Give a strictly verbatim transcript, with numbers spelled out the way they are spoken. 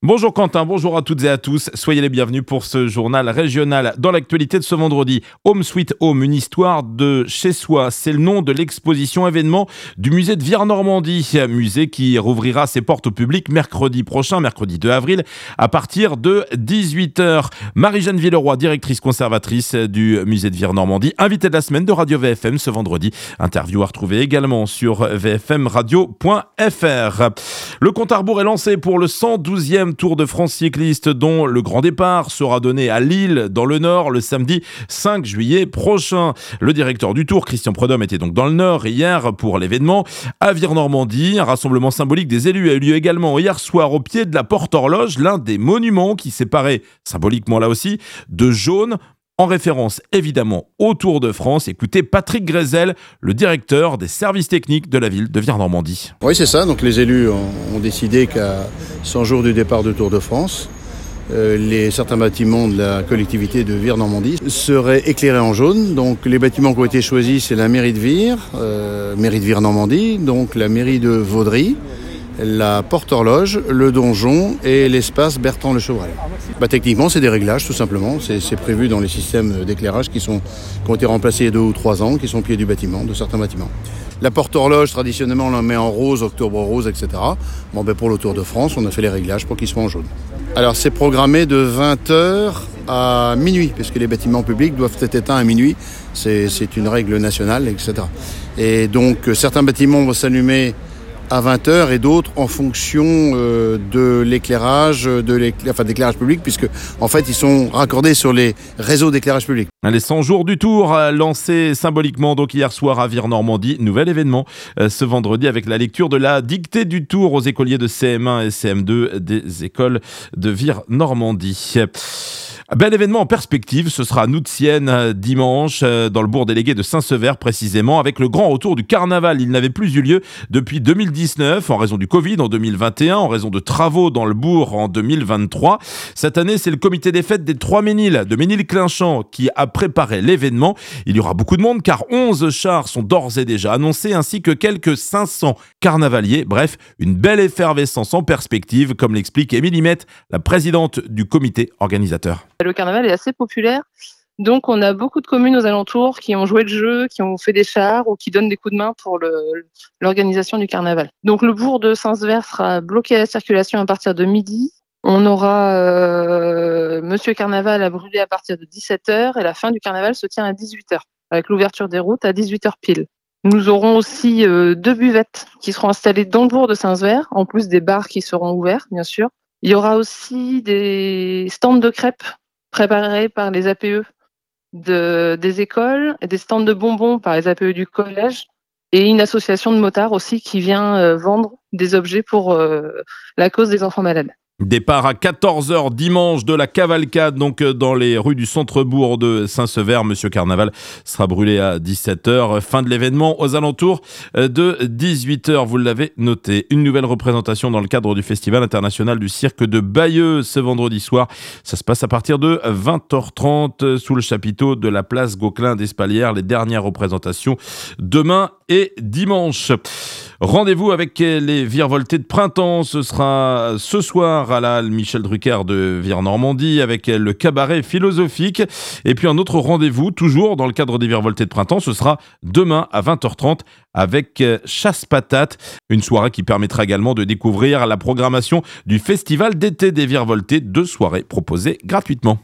Bonjour Quentin, bonjour à toutes et à tous. Soyez les bienvenus pour ce journal régional. Dans l'actualité de ce vendredi, Home Sweet Home, une histoire de chez soi. C'est le nom de l'exposition événement du musée de Vire-Normandie. Musée qui rouvrira ses portes au public mercredi prochain, mercredi deux avril, à partir de dix-huit heures. Marie-Jeanne Villeroy, directrice conservatrice du musée de Vire-Normandie, invitée de la semaine de Radio V F M ce vendredi. Interview à retrouver également sur v f m radio point f r. Le compte à rebours est lancé pour le cent douzième Tour de France cycliste, dont le grand départ sera donné à Lille, dans le Nord, le samedi cinq juillet prochain. Le directeur du Tour, Christian Prudhomme, était donc dans le Nord hier pour l'événement. À Vire-Normandie, un rassemblement symbolique des élus a eu lieu également hier soir au pied de la Porte Horloge, l'un des monuments qui séparait, symboliquement là aussi, de jaune, en référence évidemment au Tour de France. Écoutez Patrick Grézel, le directeur des services techniques de la ville de Vire-Normandie. Oui, c'est ça. Donc les élus ont, ont décidé qu'à cent jours du départ du Tour de France, euh, les, certains bâtiments de la collectivité de Vire-Normandie seraient éclairés en jaune. Donc les bâtiments qui ont été choisis, c'est la mairie de Vire, euh, mairie de Vire-Normandie, donc la mairie de Vaudry, la Porte Horloge, le donjon et l'espace Bertrand Le Chevrel. Bah, techniquement, c'est des réglages tout simplement. C'est, c'est prévu dans les systèmes d'éclairage qui, sont, qui ont été remplacés il y a deux ou trois ans, qui sont au pied du bâtiment, de certains bâtiments. La Porte Horloge, traditionnellement, on la met en rose, octobre rose, et cetera. Bon, ben, pour le Tour de France, on a fait les réglages pour qu'ils soient en jaune. Alors, c'est programmé de vingt heures à minuit, puisque les bâtiments publics doivent être éteints à minuit. C'est, c'est une règle nationale, et cetera. Et donc, certains bâtiments vont s'allumer à vingt heures et d'autres en fonction euh, de l'éclairage, de l'éclairage, enfin, d'éclairage public, puisque en fait ils sont raccordés sur les réseaux d'éclairage public. Les cent jours du Tour lancés symboliquement donc hier soir à Vire-Normandie. Nouvel événement euh, ce vendredi avec la lecture de la dictée du Tour aux écoliers de C M un et C M deux des écoles de Vire-Normandie. Bel événement en perspective, ce sera à Noutienne dimanche, dans le bourg délégué de Saint-Sever précisément, avec le grand retour du carnaval. Il n'avait plus eu lieu depuis deux mille dix-neuf, en raison du Covid en deux mille vingt et un, en raison de travaux dans le bourg en deux mille vingt-trois. Cette année, c'est le comité des fêtes des Trois Méniles de Ménilclinchamp qui a préparé l'événement. Il y aura beaucoup de monde car onze chars sont d'ores et déjà annoncés, ainsi que quelques cinq cents carnavaliers. Bref, une belle effervescence en perspective, comme l'explique Émilie Mette, la présidente du comité organisateur. Le carnaval est assez populaire, donc on a beaucoup de communes aux alentours qui ont joué le jeu, qui ont fait des chars ou qui donnent des coups de main pour le, l'organisation du carnaval. Donc le bourg de Saint-Sever sera bloqué à la circulation à partir de midi. On aura euh, Monsieur Carnaval à brûler à partir de dix-sept heures et la fin du carnaval se tient à dix-huit heures, avec l'ouverture des routes à dix-huit heures pile. Nous aurons aussi euh, deux buvettes qui seront installées dans le bourg de Saint-Sever, en plus des bars qui seront ouverts, bien sûr. Il y aura aussi des stands de crêpes préparés par les A P E de, des écoles, et des stands de bonbons par les A P E du collège, et une association de motards aussi qui vient euh, vendre des objets pour euh, la cause des enfants malades. Départ à quatorze heures dimanche de la cavalcade, donc dans les rues du centre-bourg de Saint-Sever. Monsieur Carnaval sera brûlé à dix-sept heures. Fin de l'événement aux alentours de dix-huit heures. Vous l'avez noté. Une nouvelle représentation dans le cadre du Festival international du cirque de Bayeux ce vendredi soir. Ça se passe à partir de vingt heures trente sous le chapiteau de la place Gauquelin d'Espalières. Les dernières représentations demain et dimanche. Rendez-vous avec les virevoltés de printemps. Ce sera ce soir à la halle Michel Drucker de Vire-Normandie avec le cabaret philosophique. Et puis un autre rendez-vous, toujours dans le cadre des virevoltés de printemps, ce sera demain à vingt heures trente avec Chasse Patate. Une soirée qui permettra également de découvrir la programmation du Festival d'été des virevoltés. Deux soirées proposées gratuitement.